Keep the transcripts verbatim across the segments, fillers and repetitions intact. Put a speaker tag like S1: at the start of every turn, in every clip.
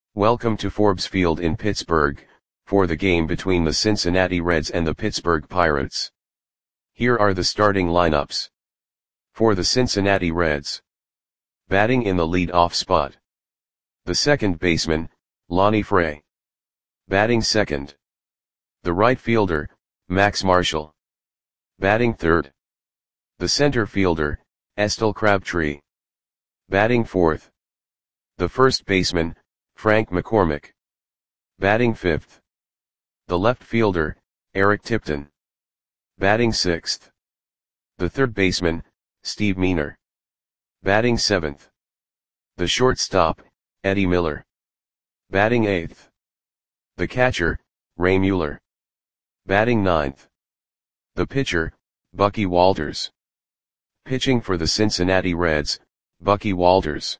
S1: Welcome to Forbes Field in Pittsburgh, for the game between the Cincinnati Reds and the Pittsburgh Pirates. Here are the starting lineups. For the Cincinnati Reds. Batting in the lead-off spot. The second baseman, Lonnie Fray. Batting second. The right fielder, Max Marshall. Batting third. The center fielder, Estelle Crabtree. Batting fourth. The first baseman, Frank McCormick. Batting fifth. The left fielder, Eric Tipton. Batting sixth. The third baseman, Steve Meaner. Batting seventh. The shortstop, Eddie Miller. Batting eighth. The catcher, Ray Mueller. Batting ninth. The pitcher, Bucky Walters. Pitching for the Cincinnati Reds, Bucky Walters.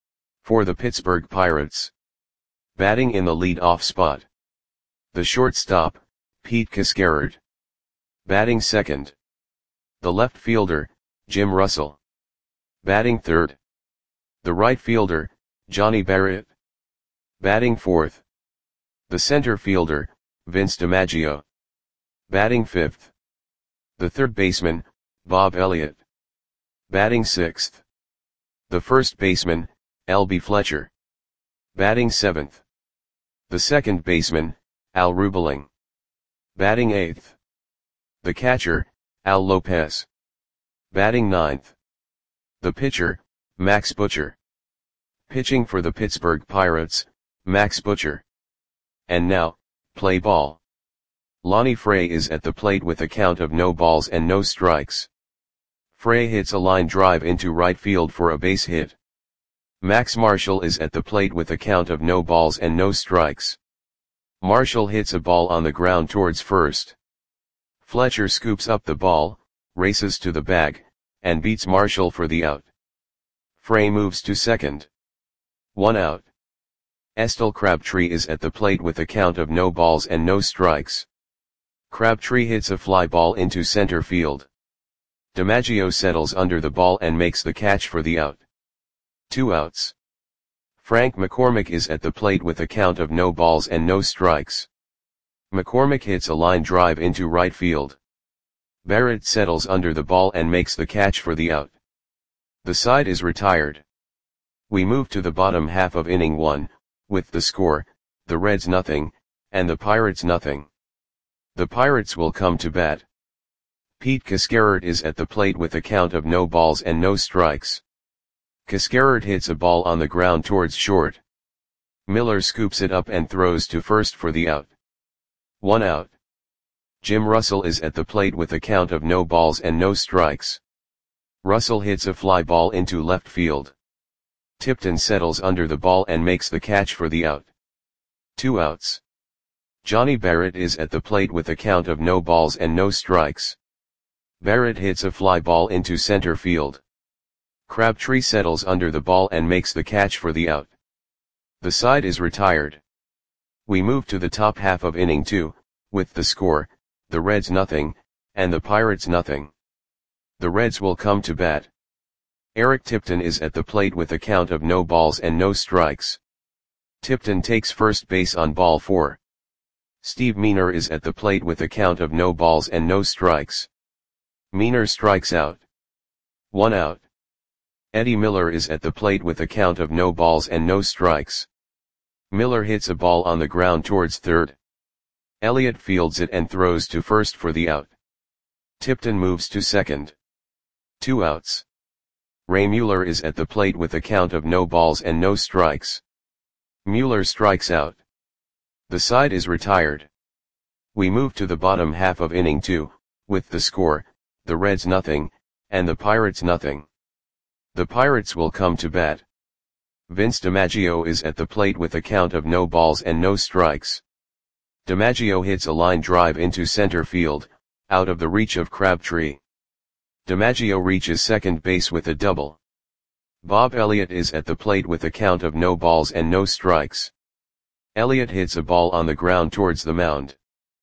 S1: For the Pittsburgh Pirates. Batting in the lead-off spot. The shortstop, Pete Cascarard. Batting second. The left fielder, Jim Russell. Batting third. The right fielder, Johnny Barrett. Batting fourth. The center fielder, Vince DiMaggio. Batting fifth. The third baseman, Bob Elliott. Batting sixth. The first baseman, L B Fletcher. Batting seventh. The second baseman, Al Rubeling. Batting eighth. The catcher, Al Lopez. Batting ninth. The pitcher, Max Butcher. Pitching for the Pittsburgh Pirates, Max Butcher. And now, play ball. Lonnie Fray is at the plate with a count of no balls and no strikes. Fray hits a line drive into right field for a base hit. Max Marshall is at the plate with a count of no balls and no strikes. Marshall hits a ball on the ground towards first. Fletcher scoops up the ball, races to the bag, and beats Marshall for the out. Fray moves to second. One out. Estelle Crabtree is at the plate with a count of no balls and no strikes. Crabtree hits a fly ball into center field. DiMaggio settles under the ball and makes the catch for the out. Two outs. Frank McCormick is at the plate with a count of no balls and no strikes. McCormick hits a line drive into right field. Barrett settles under the ball and makes the catch for the out. The side is retired. We move to the bottom half of inning one, with the score, the Reds nothing, and the Pirates nothing. The Pirates will come to bat. Pete Cascarard is at the plate with a count of no balls and no strikes. Cascarard hits a ball on the ground towards short. Miller scoops it up and throws to first for the out. One out. Jim Russell is at the plate with a count of no balls and no strikes. Russell hits a fly ball into left field. Tipton settles under the ball and makes the catch for the out. Two outs. Johnny Barrett is at the plate with a count of no balls and no strikes. Barrett hits a fly ball into center field. Crabtree settles under the ball and makes the catch for the out. The side is retired. We move to the top half of inning two, with the score, the Reds nothing, and the Pirates nothing. The Reds will come to bat. Eric Tipton is at the plate with a count of no balls and no strikes. Tipton takes first base on ball four. Steve Meaner is at the plate with a count of no balls and no strikes. Meaner strikes out. One out. Eddie Miller is at the plate with a count of no balls and no strikes. Miller hits a ball on the ground towards third. Elliott fields it and throws to first for the out. Tipton moves to second. Two outs. Ray Mueller is at the plate with a count of no balls and no strikes. Mueller strikes out. The side is retired. We move to the bottom half of inning two, with the score, the Reds nothing, and the Pirates nothing. The Pirates will come to bat. Vince DiMaggio is at the plate with a count of no balls and no strikes. DiMaggio hits a line drive into center field, out of the reach of Crabtree. DiMaggio reaches second base with a double. Bob Elliott is at the plate with a count of no balls and no strikes. Elliott hits a ball on the ground towards the mound.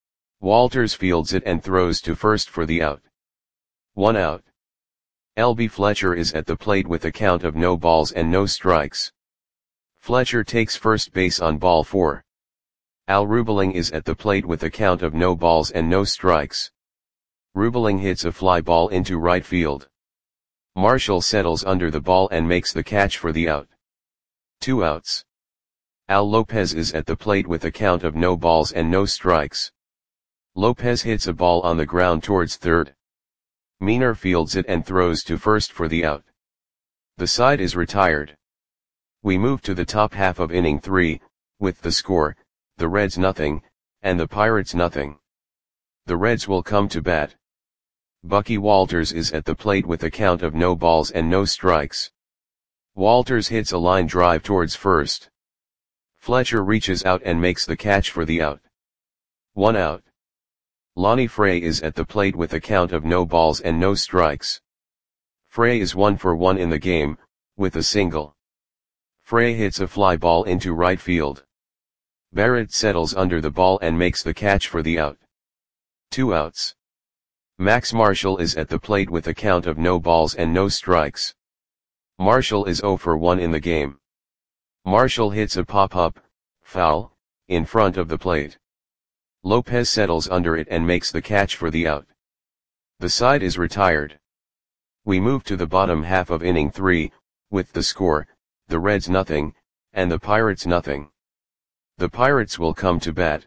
S1: Walters fields it and throws to first for the out. One out. L B Fletcher is at the plate with a count of no balls and no strikes. Fletcher takes first base on ball four. Al Rubeling is at the plate with a count of no balls and no strikes. Rubeling hits a fly ball into right field. Marshall settles under the ball and makes the catch for the out. Two outs. Al Lopez is at the plate with a count of no balls and no strikes. Lopez hits a ball on the ground towards third. Meaner fields it and throws to first for the out. The side is retired. We move to the top half of inning three, with the score, the Reds nothing, and the Pirates nothing. The Reds will come to bat. Bucky Walters is at the plate with a count of no balls and no strikes. Walters hits a line drive towards first. Fletcher reaches out and makes the catch for the out. One out. Lonnie Frey is at the plate with a count of no balls and no strikes. Frey is one for one in the game, with a single. Frey hits a fly ball into right field. Barrett settles under the ball and makes the catch for the out. Two outs. Max Marshall is at the plate with a count of no balls and no strikes. Marshall is zero for one in the game. Marshall hits a pop-up, foul, in front of the plate. Lopez settles under it and makes the catch for the out. The side is retired. We move to the bottom half of inning three, with the score, the Reds nothing, and the Pirates nothing. The Pirates will come to bat.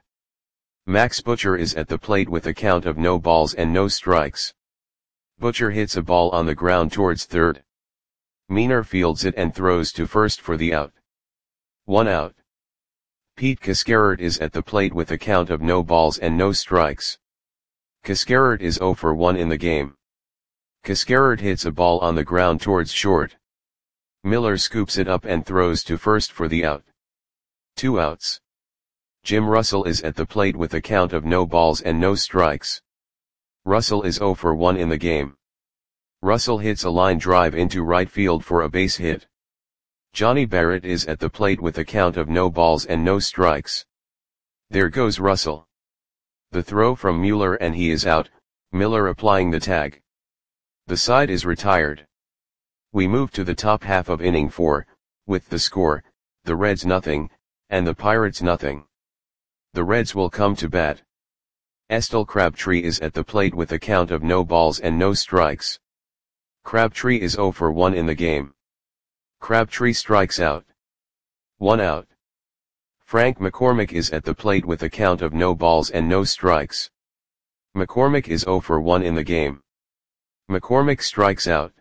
S1: Max Butcher is at the plate with a count of no balls and no strikes. Butcher hits a ball on the ground towards third. Meaner fields it and throws to first for the out. One out. Pete Cascarert is at the plate with a count of no balls and no strikes. Cascarert is zero for one in the game. Cascarert hits a ball on the ground towards short. Miller scoops it up and throws to first for the out. Two outs. Jim Russell is at the plate with a count of no balls and no strikes. Russell is zero for one in the game. Russell hits a line drive into right field for a base hit. Johnny Barrett is at the plate with a count of no balls and no strikes. There goes Russell. The throw from Mueller and he is out, Miller applying the tag. The side is retired. We move to the top half of inning four, with the score, the Reds nothing, and the Pirates nothing. The Reds will come to bat. Estel Crabtree is at the plate with a count of no balls and no strikes. Crabtree is zero for one in the game. Crabtree strikes out. One out. Frank McCormick is at the plate with a count of no balls and no strikes. McCormick is zero for one in the game. McCormick strikes out.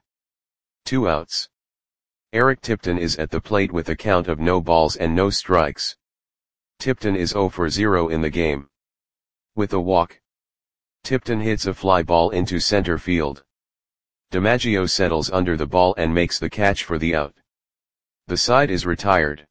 S1: Two outs. Eric Tipton is at the plate with a count of no balls and no strikes. Tipton is zero for zero in the game. With a walk. Tipton hits a fly ball into center field. DiMaggio settles under the ball and makes the catch for the out. The side is retired.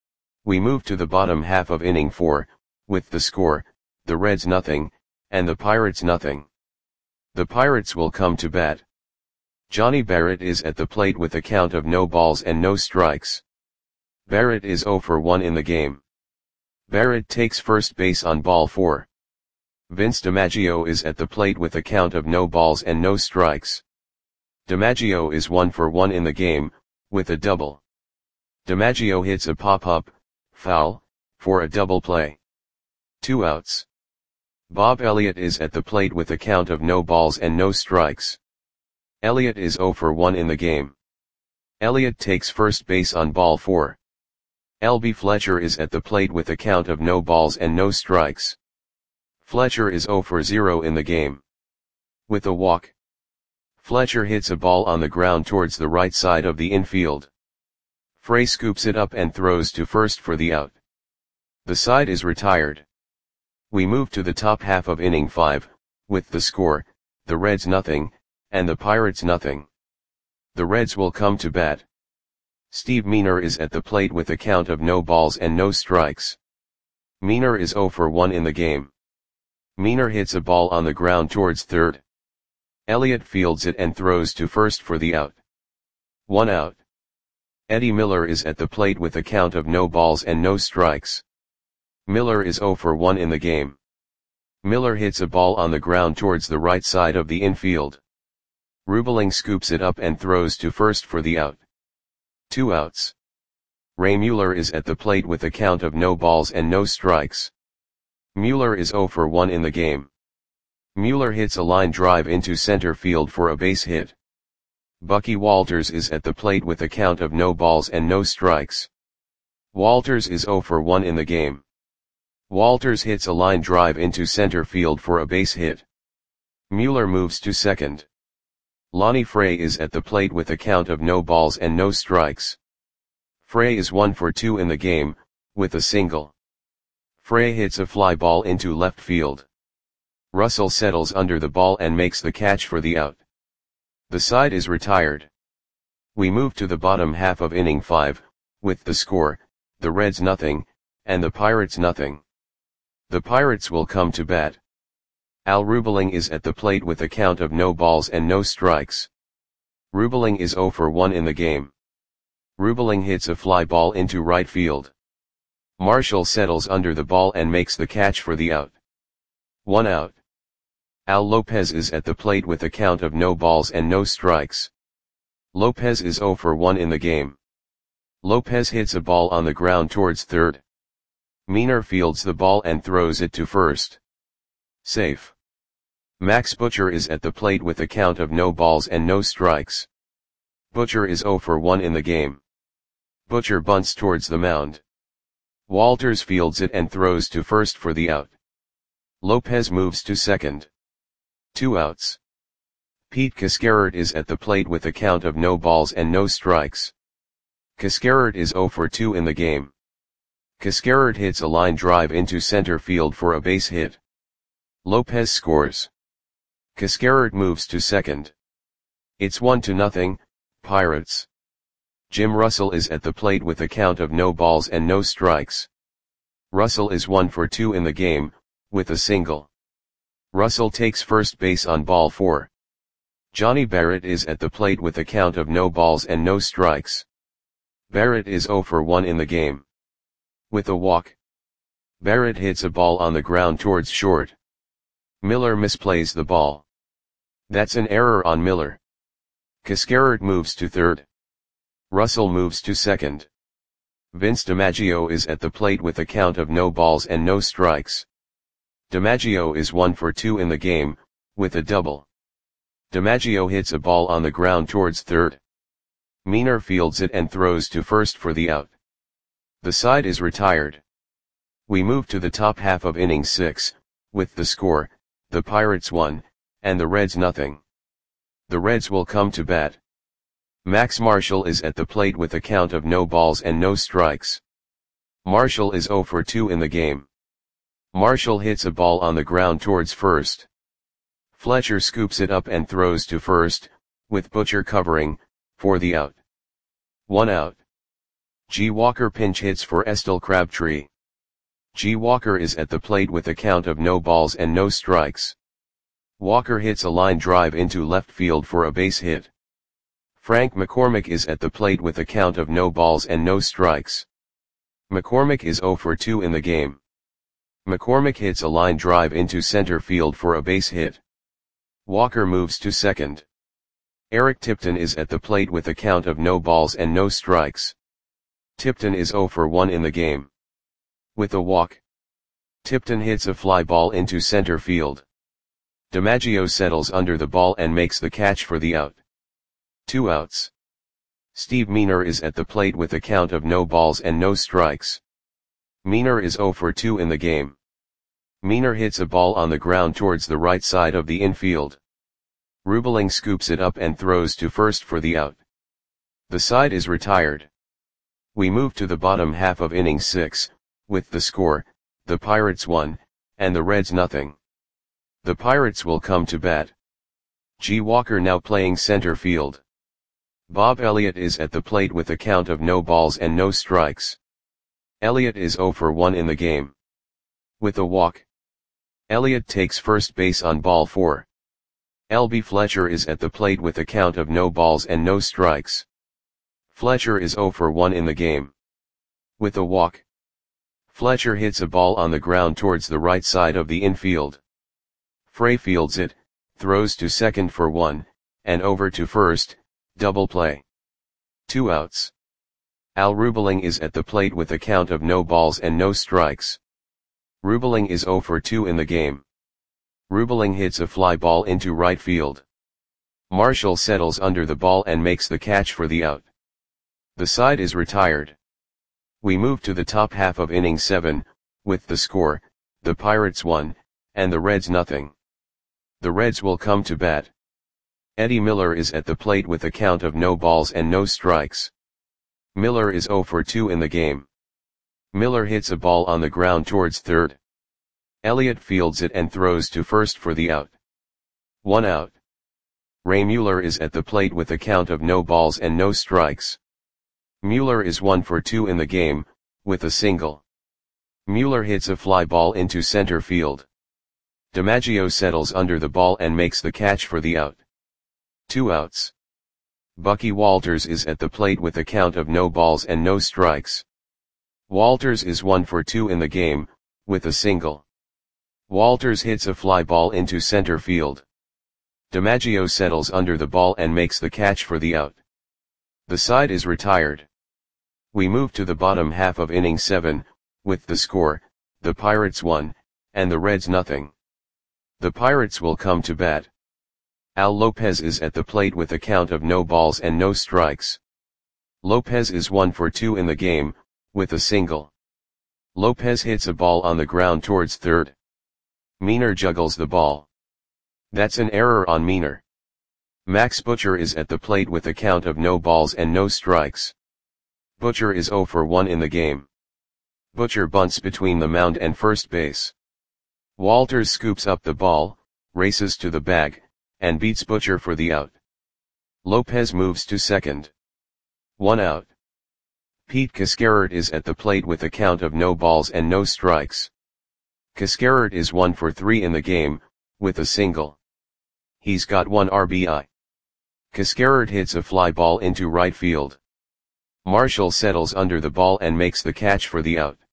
S1: We move to the bottom half of inning four, with the score, the Reds nothing, and the Pirates nothing. The Pirates will come to bat. Johnny Barrett is at the plate with a count of no balls and no strikes. Barrett is zero for one in the game. Barrett takes first base on ball four. Vince DiMaggio is at the plate with a count of no balls and no strikes. DiMaggio is one for one in the game, with a double. DiMaggio hits a pop-up, foul, for a double play. Two outs. Bob Elliott is at the plate with a count of no balls and no strikes. Elliott is zero for one in the game. Elliott takes first base on ball four. L B Fletcher is at the plate with a count of no balls and no strikes. Fletcher is zero for zero in the game. With a walk. Fletcher hits a ball on the ground towards the right side of the infield. Frey scoops it up and throws to first for the out. The side is retired. We move to the top half of inning five, with the score, the Reds nothing, and the Pirates nothing. The Reds will come to bat. Steve Meaner is at the plate with a count of no balls and no strikes. Meaner is zero for one in the game. Meaner hits a ball on the ground towards third. Elliott fields it and throws to first for the out. One out. Eddie Miller is at the plate with a count of no balls and no strikes. Miller is zero for one in the game. Miller hits a ball on the ground towards the right side of the infield. Rubeling scoops it up and throws to first for the out. Two outs. Ray Mueller is at the plate with a count of no balls and no strikes. Mueller is zero for one in the game. Mueller hits a line drive into center field for a base hit. Bucky Walters is at the plate with a count of no balls and no strikes. Walters is zero for one in the game. Walters hits a line drive into center field for a base hit. Mueller moves to second. Lonnie Frey is at the plate with a count of no balls and no strikes. Frey is one for two in the game, with a single. Frey hits a fly ball into left field. Russell settles under the ball and makes the catch for the out. The side is retired. We move to the bottom half of inning five, with the score, the Reds nothing, and the Pirates nothing. The Pirates will come to bat. Al Rubeling is at the plate with a count of no balls and no strikes. Rubeling is zero for one in the game. Rubeling hits a fly ball into right field. Marshall settles under the ball and makes the catch for the out. One out. Al Lopez is at the plate with a count of no balls and no strikes. Lopez is zero for one in the game. Lopez hits a ball on the ground towards third. Meaner fields the ball and throws it to first. Safe. Max Butcher is at the plate with a count of no balls and no strikes. Butcher is zero for one in the game. Butcher bunts towards the mound. Walters fields it and throws to first for the out. Lopez moves to second. Two outs. Pete Cascarert is at the plate with a count of no balls and no strikes. Cascarert is zero for two in the game. Cascarert hits a line drive into center field for a base hit. Lopez scores. Cascarert moves to second. It's one to nothing, Pirates. Jim Russell is at the plate with a count of no balls and no strikes. Russell is one for two in the game, with a single. Russell takes first base on ball four. Johnny Barrett is at the plate with a count of no balls and no strikes. Barrett is zero for one in the game. With a walk. Barrett hits a ball on the ground towards short. Miller misplays the ball. That's an error on Miller. Cascarert moves to third. Russell moves to second. Vince DiMaggio is at the plate with a count of no balls and no strikes. DiMaggio is one for two in the game, with a double. DiMaggio hits a ball on the ground towards third. Meaner fields it and throws to first for the out. The side is retired. We move to the top half of inning six, with the score, the Pirates one, and the Reds nothing. The Reds will come to bat. Max Marshall is at the plate with a count of no balls and no strikes. Marshall is zero for two in the game. Marshall hits a ball on the ground towards first. Fletcher scoops it up and throws to first, with Butcher covering, for the out. One out. G. Walker pinch hits for Estelle Crabtree. G. Walker is at the plate with a count of no balls and no strikes. Walker hits a line drive into left field for a base hit. Frank McCormick is at the plate with a count of no balls and no strikes. McCormick is zero for two in the game. McCormick hits a line drive into center field for a base hit. Walker moves to second. Eric Tipton is at the plate with a count of no balls and no strikes. Tipton is zero for one in the game. With a walk. Tipton hits a fly ball into center field. DiMaggio settles under the ball and makes the catch for the out. Two outs. Steve Meaner is at the plate with a count of no balls and no strikes. Meaner is zero for two in the game. Meaner hits a ball on the ground towards the right side of the infield. Rubeling scoops it up and throws to first for the out. The side is retired. We move to the bottom half of inning six, with the score, the Pirates one, and the Reds nothing. The Pirates will come to bat. G. Walker now playing center field. Bob Elliott is at the plate with a count of no balls and no strikes. Elliott is zero for one in the game. With a walk. Elliott takes first base on ball four. L B Fletcher is at the plate with a count of no balls and no strikes. Fletcher is zero for one in the game. With a walk. Fletcher hits a ball on the ground towards the right side of the infield. Frey fields it, throws to second for one, and over to first, double play. Two outs. Al Rubeling is at the plate with a count of no balls and no strikes. Rubeling is zero for two in the game. Rubeling hits a fly ball into right field. Marshall settles under the ball and makes the catch for the out. The side is retired. We move to the top half of inning seven, with the score, the Pirates one, and the Reds nothing. The Reds will come to bat. Eddie Miller is at the plate with a count of no balls and no strikes. Miller is zero for two in the game. Miller hits a ball on the ground towards third. Elliott fields it and throws to first for the out. One out. Ray Mueller is at the plate with a count of no balls and no strikes. Mueller is one for two in the game, with a single. Mueller hits a fly ball into center field. DiMaggio settles under the ball and makes the catch for the out. Two outs. Bucky Walters is at the plate with a count of no balls and no strikes. Walters is one for two in the game, with a single. Walters hits a fly ball into center field. DiMaggio settles under the ball and makes the catch for the out. The side is retired. We move to the bottom half of inning seven, with the score, the Pirates one, and the Reds nothing. The Pirates will come to bat. Al Lopez is at the plate with a count of no balls and no strikes. Lopez is one for two in the game, with a single. Lopez hits a ball on the ground towards third. Meaner juggles the ball. That's an error on Meaner. Max Butcher is at the plate with a count of no balls and no strikes. Butcher is zero for one in the game. Butcher bunts between the mound and first base. Walters scoops up the ball, races to the bag, and beats Butcher for the out. Lopez moves to second. One out. Pete Cascarert is at the plate with a count of no balls and no strikes. Cascarert is one for three in the game, with a single. He's got one R B I. Cascarert hits a fly ball into right field. Marshall settles under the ball and makes the catch for the out.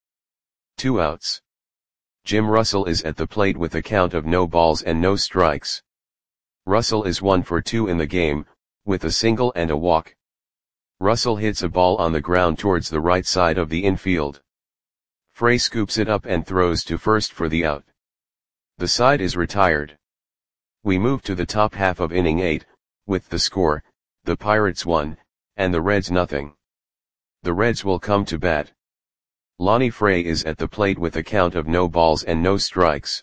S1: Two outs. Jim Russell is at the plate with a count of no balls and no strikes. Russell is one for two in the game, with a single and a walk. Russell hits a ball on the ground towards the right side of the infield. Frey scoops it up and throws to first for the out. The side is retired. We move to the top half of inning eight, with the score, the Pirates one, and the Reds nothing. The Reds will come to bat. Lonnie Frey is at the plate with a count of no balls and no strikes.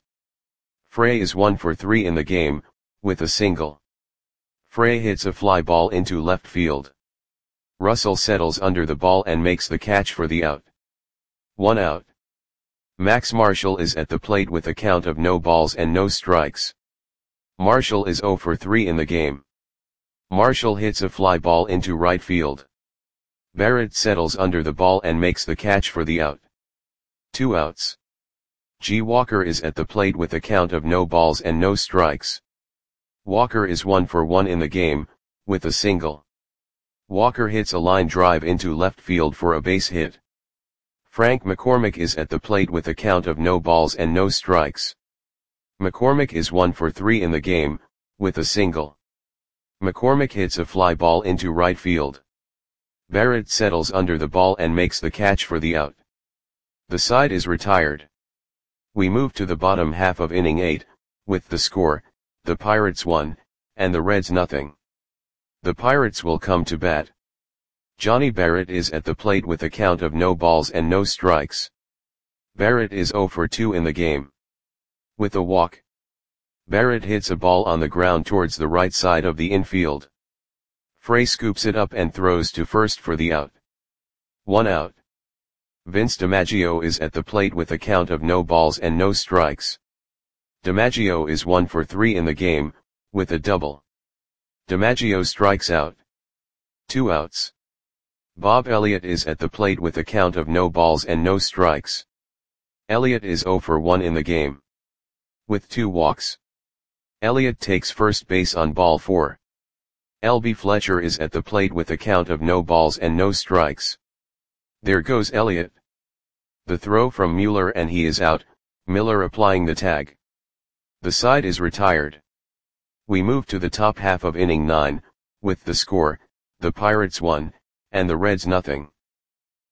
S1: Frey is one for three in the game, with a single. Frey hits a fly ball into left field. Russell settles under the ball and makes the catch for the out. One out. Max Marshall is at the plate with a count of no balls and no strikes. Marshall is zero for three in the game. Marshall hits a fly ball into right field. Barrett settles under the ball and makes the catch for the out. Two outs. G. Walker is at the plate with a count of no balls and no strikes. Walker is one for one in the game, with a single. Walker hits a line drive into left field for a base hit. Frank McCormick is at the plate with a count of no balls and no strikes. McCormick is one for three in the game, with a single. McCormick hits a fly ball into right field. Barrett settles under the ball and makes the catch for the out. The side is retired. We move to the bottom half of inning eight, with the score, the Pirates one, and the Reds nothing. The Pirates will come to bat. Johnny Barrett is at the plate with a count of no balls and no strikes. Barrett is zero for two in the game. With a walk. Barrett hits a ball on the ground towards the right side of the infield. Frey scoops it up and throws to first for the out. One out. Vince DiMaggio is at the plate with a count of no balls and no strikes. DiMaggio is one for three in the game, with a double. DiMaggio strikes out. Two outs. Bob Elliott is at the plate with a count of no balls and no strikes. Elliott is zero for one in the game. With two walks. Elliott takes first base on ball four. L B Fletcher is at the plate with a count of no balls and no strikes. There goes Elliott. The throw from Mueller and he is out, Miller applying the tag. The side is retired. We move to the top half of inning nine, with the score, the Pirates one, and the Reds nothing.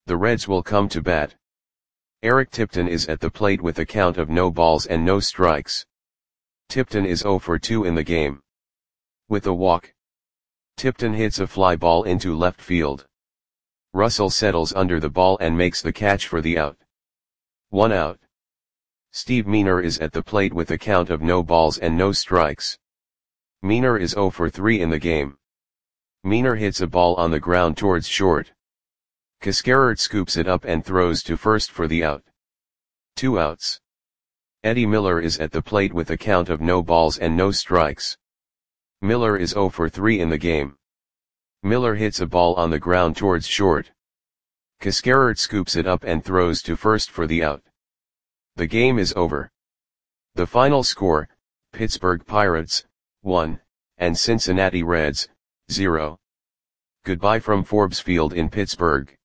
S1: The Reds will come to bat. Eric Tipton is at the plate with a count of no balls and no strikes. Tipton is zero for two in the game. With a walk, Tipton hits a fly ball into left field. Russell settles under the ball and makes the catch for the out. One out. Steve Meaner is at the plate with a count of no balls and no strikes. Meaner is zero for three in the game. Meaner hits a ball on the ground towards short. Cascarert scoops it up and throws to first for the out. Two outs. Eddie Miller is at the plate with a count of no balls and no strikes. Miller is zero for three in the game. Miller hits a ball on the ground towards short. Cascarert scoops it up and throws to first for the out. The game is over. The final score, Pittsburgh Pirates, one, and Cincinnati Reds, zero. Goodbye from Forbes Field in Pittsburgh.